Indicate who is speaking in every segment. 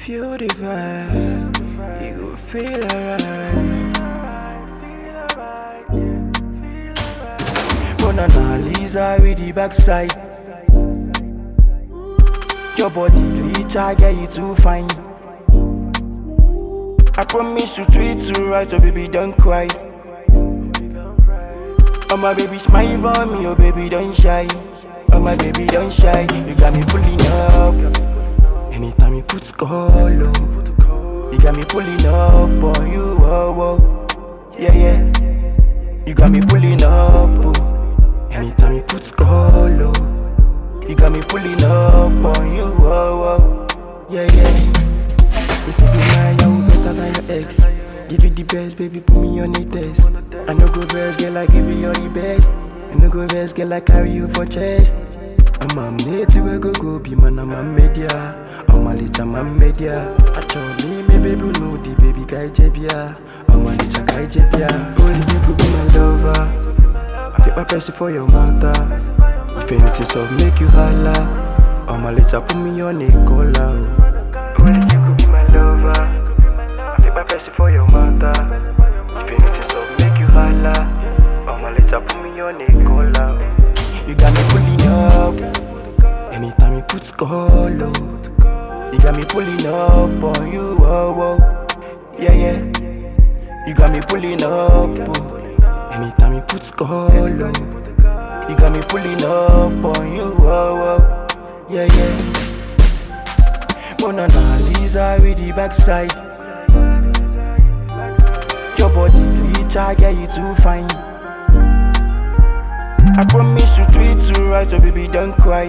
Speaker 1: feel the vibe, you gon' feel alright. Mona Lisa with the backside. Your body lit, I get you too fine. I promise you treat you right, so baby don't cry. Oh my baby smile for me, oh baby don't shy. Oh my baby don't shy, you got me pulling up. Anytime you put call, you got me pulling up on you, oh, oh. Yeah, yeah. You got me pulling up, oh. Anytime you put call, you got me pulling up on you, oh, oh. Yeah, yeah. If you be mine, I will better than your ex. Give you the best, baby, put me on the test. I no go best, girl, I give you all the best. I no go best, girl, I carry you for chest. I'm a mate, you go be man, I'm a media. I'm a little man media. I told me, baby, no, the baby guy jebia. I'm a little guy jebia. Only you could be my lover. I fit my person for your mother. If anything so make you holla, I'm a little put me on a collar. Only you could be my lover. I fit my person for your mother. If anything so make you holla, I'm a little put me on a collar. You got me pulling up. Anytime you put call, you got me pulling up on you, oh, oh. Yeah, yeah. You got me pulling up, oh. Anytime you put call, you got me pulling up on you, oh, oh. Yeah, yeah. Mona Lisa with the backside. Your body lit, I get you too fine. I promise you treat you right, so baby don't cry.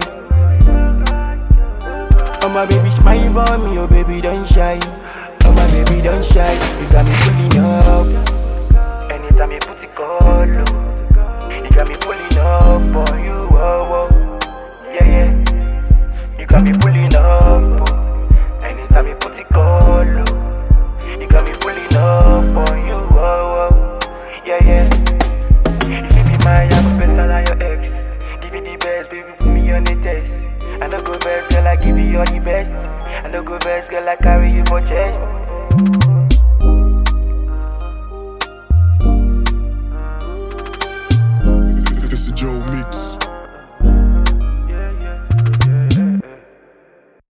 Speaker 1: Oh my baby smile for me, oh baby don't shy. Oh my baby don't shy, you got me pulling up. Anytime you put it call, you got me pulling up on you, oh, oh. Yeah, yeah. You got me pulling up. Anytime you put it call, you got me pulling up on you, oh, oh. Yeah, yeah. If you be mine, I'm better than your ex. Give you the best, baby, put me on the test. I no go best, girl, I give you all the best. I no go best, girl, I carry you for chest.